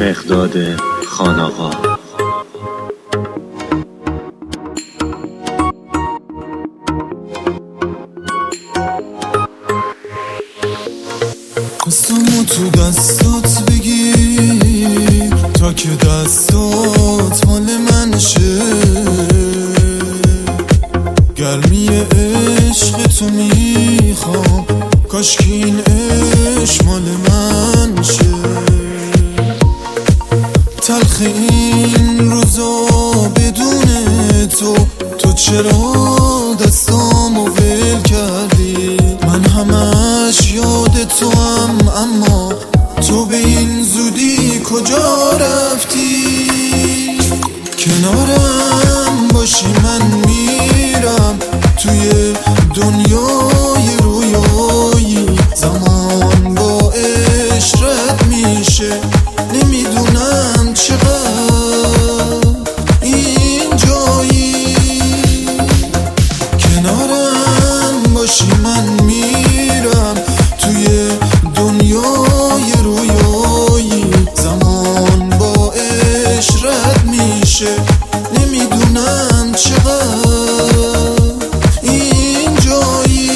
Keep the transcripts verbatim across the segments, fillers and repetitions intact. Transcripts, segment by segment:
مقداد خان‌آقا. دستامو تو دستات بگیر تا که دستات حال من شه، گرمی عشق تو میخوام، کاش که این عشق مال من شه. تلخ این روزا بدون تو، تو چرا دستامو ول کردی؟ من همش یاد تو هم، اما تو به این زودی کجا رفتی؟ کنارم باشی من میرم توی دنیای رویایی، زمان با عشرت میشه، نمیدونم چقدر این جایی. کنارم باشی من میرم توی دنیای رویایی، زمان با عشرت میشه، نمیدونم چقدر این جایی.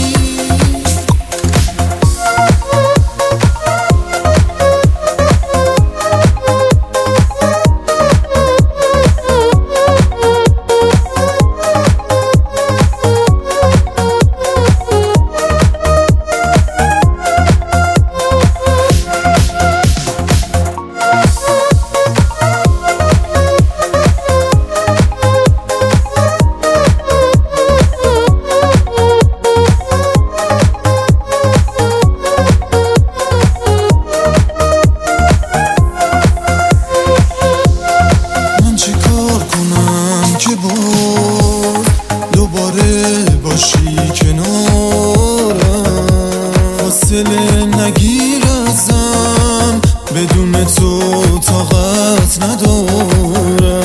دوباره باشی کنارم، فاصله نگیر ازم، بدون تو طاقت ندارم.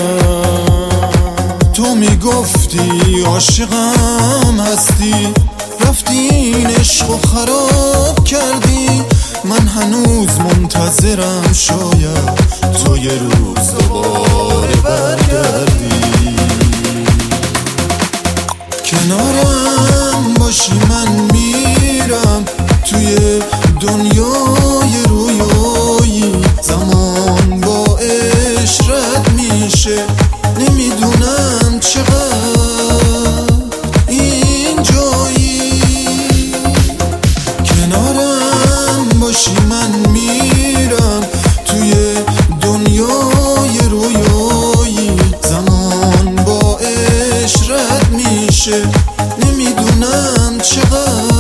تو میگفتی عاشقم هستی، رفتی این عشقو خراب کردی. من هنوز منتظرم، شاید تو یه روز دوباره برگردی. کنارم باشی من میرم توی دنیای رویایی، زمان با عشرت میشه، نمیدونم چقدر این جایی. کنارم باشی من میرم توی دنیای رویایی، زمان با عشرت میشه، نمیدونم چقدر